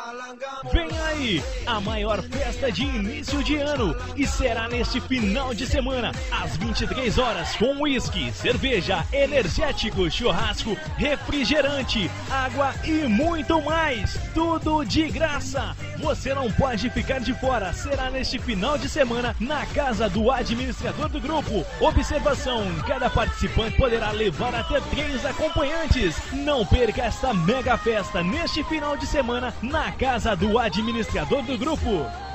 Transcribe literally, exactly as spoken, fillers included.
Vem aí, a maior festa de início de ano e será neste final de semana, às vinte e três horas, com uísque, cerveja, energético, churrasco, refrigerante, água e muito mais, tudo de graça. Você não pode ficar de fora, será neste final de semana na casa do administrador do grupo. Observação, cada participante poderá levar até três acompanhantes. Não perca esta mega festa neste final de semana na casa do administrador do grupo.